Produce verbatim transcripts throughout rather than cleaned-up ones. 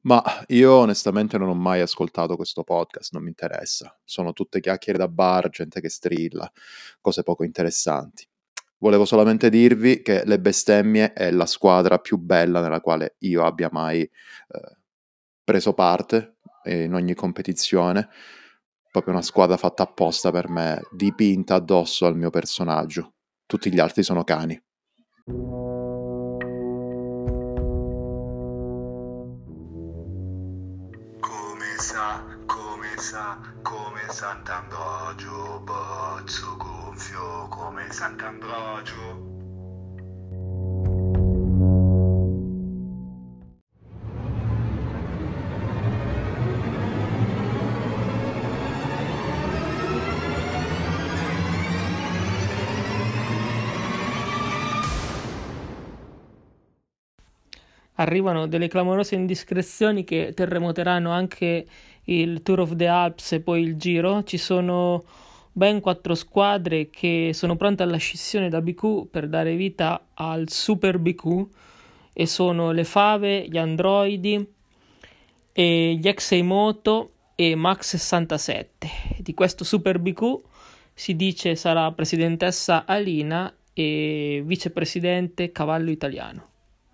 Ma io onestamente non ho mai ascoltato questo podcast, non mi interessa. Sono tutte chiacchiere da bar, gente che strilla, cose poco interessanti. Volevo solamente dirvi che Le Bestemmie è la squadra più bella nella quale io abbia mai eh, preso parte eh, in ogni competizione. Proprio una squadra fatta apposta per me, dipinta addosso al mio personaggio. Tutti gli altri sono cani. Come sa, come sa, come Sant'Ambrogio, bozzo gonfio come Sant'Ambrogio. Arrivano delle clamorose indiscrezioni che terremoteranno anche il Tour of the Alps e poi il Giro. Ci sono ben quattro squadre che sono pronte alla scissione da B Q per dare vita al Super B Q, e sono le Fave, gli Androidi, e gli Exeimoto e Max sessantasette. Di questo Super B Q si dice sarà presidentessa Alina e vicepresidente Cavallo Italiano.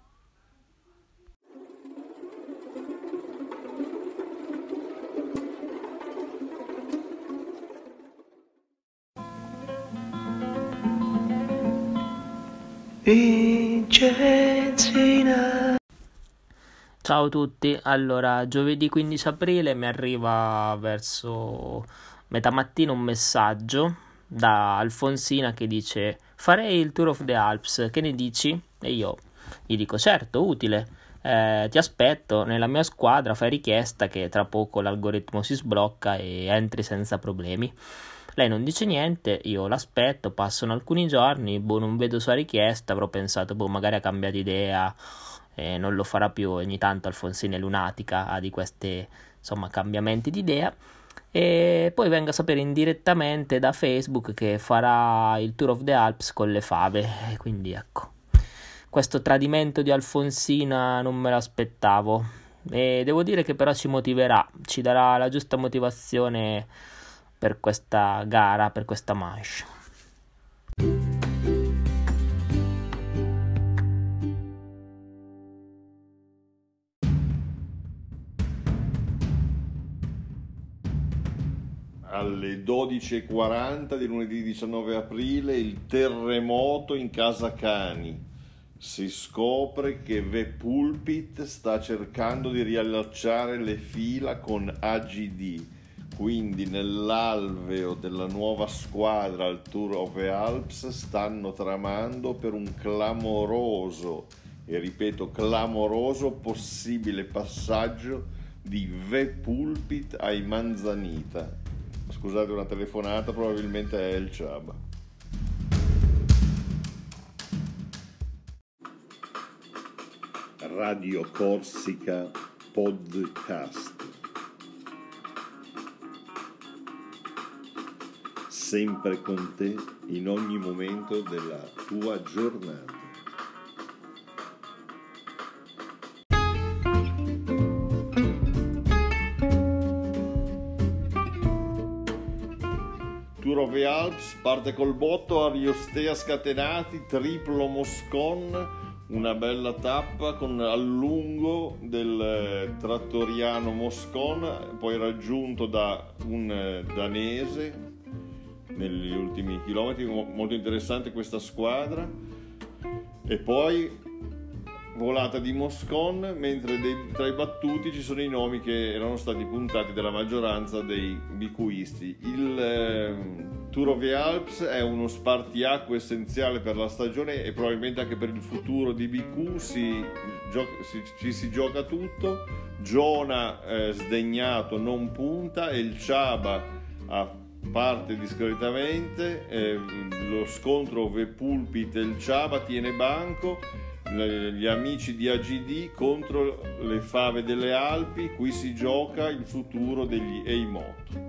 Vincenzina. Ciao a tutti, allora giovedì quindici aprile mi arriva verso metà mattina un messaggio da Alfonsina che dice: farei il Tour of the Alps, che ne dici? E io gli dico: certo, utile, eh, ti aspetto nella mia squadra, fai richiesta che tra poco l'algoritmo si sblocca e entri senza problemi. Lei non dice niente, io l'aspetto, passano alcuni giorni, boh, non vedo sua richiesta, avrò pensato, boh, magari ha cambiato idea, eh, non lo farà più. Ogni tanto Alfonsina è lunatica, ha di questi, insomma, cambiamenti di idea. E poi vengo a sapere indirettamente da Facebook che farà il Tour of the Alps con le Fave, quindi ecco, questo tradimento di Alfonsina non me l'aspettavo, e devo dire che però ci motiverà, ci darà la giusta motivazione per questa gara, per questa manche. Alle dodici e quaranta di lunedì diciannove aprile il terremoto in casa Cani. Si scopre che The Pulpit sta cercando di riallacciare le fila con A G D, quindi nell'alveo della nuova squadra al Tour of the Alps stanno tramando per un clamoroso, e ripeto clamoroso, possibile passaggio di The Pulpit ai Manzanita. Scusate una telefonata, probabilmente è il Ciaba. Radio Corsica Podcast. Sempre con te in ogni momento della tua giornata. Tour of the Alps parte col botto, Ariostea scatenati, triplo Moscon, una bella tappa con allungo del trattoriano Moscon, poi raggiunto da un danese negli ultimi chilometri. Molto interessante questa squadra. E poi volata di Moscon, mentre dei, tra i battuti ci sono i nomi che erano stati puntati dalla maggioranza dei bicuisti. Il eh, Tour of the Alps è uno spartiacque essenziale per la stagione e probabilmente anche per il futuro di B Q. Si, gio- si, ci si gioca tutto. Giona eh, sdegnato non punta e il Ciaba ha parte discretamente, eh, lo scontro The Pulpit e il Ciaba tiene banco, gli amici di A G D contro le Fave delle Alpi. Qui si gioca il futuro degli Eimoto.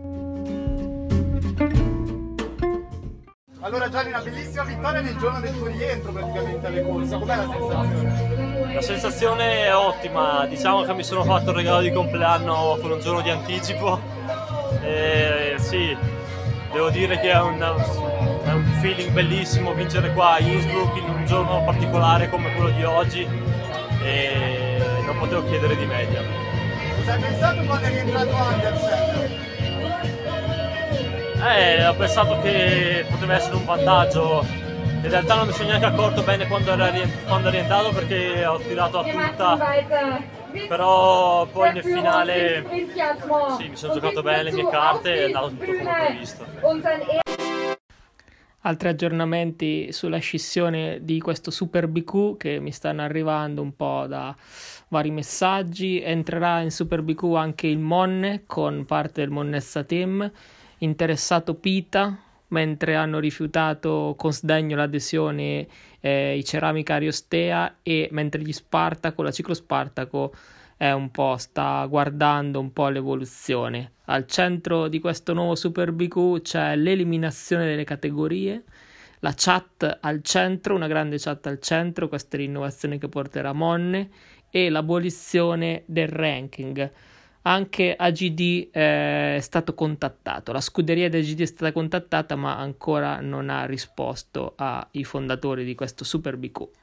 Allora Gianni, una bellissima vittoria nel giorno del tuo rientro praticamente alle corse, com'è la sensazione? La sensazione è ottima, diciamo che mi sono fatto il regalo di compleanno con un giorno di anticipo e sì, devo dire che è un, è un feeling bellissimo vincere qua a Innsbruck in un giorno particolare come quello di oggi e non potevo chiedere di meglio. Cosa hai pensato quando è rientrato Andersen? Eh, ho pensato che poteva essere un vantaggio. In realtà non mi sono neanche accorto bene quando era quando è rientrato perché ho tirato a tutta, però poi nel finale sì, mi sono giocato bene le mie carte e è andato tutto come previsto. Altri aggiornamenti sulla scissione di questo Super B Q che mi stanno arrivando un po' da vari messaggi. Entrerà in Super B Q anche il Monne con parte del Monnessa Team, interessato Pita, mentre hanno rifiutato con sdegno l'adesione eh, i Ceramica Ariostea, e mentre gli Spartaco, la Ciclo Spartaco è un po' sta guardando un po' l'evoluzione. Al centro di questo nuovo Super B Q c'è l'eliminazione delle categorie, la chat al centro, una grande chat al centro, questa è l'innovazione che porterà Monne, e l'abolizione del ranking. Anche A G D è stato contattato, la scuderia di A G D è stata contattata ma ancora non ha risposto ai fondatori di questo Super B Q.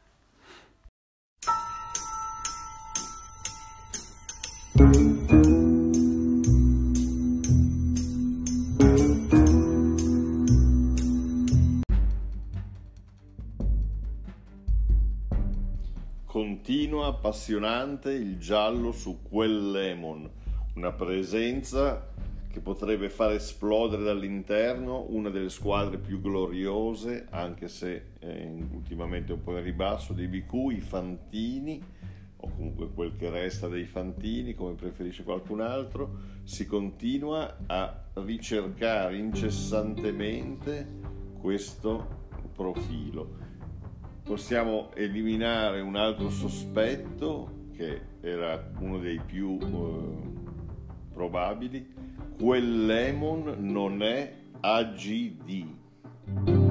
Continua appassionante il giallo su quel Lemon, una presenza che potrebbe far esplodere dall'interno una delle squadre più gloriose, anche se eh, ultimamente un po' in ribasso, dei B Q, i Fantini, o comunque quel che resta dei Fantini, come preferisce qualcun altro. Si continua a ricercare incessantemente questo profilo. Possiamo eliminare un altro sospetto che era uno dei più eh, probabili: quel Lemon non è A G D.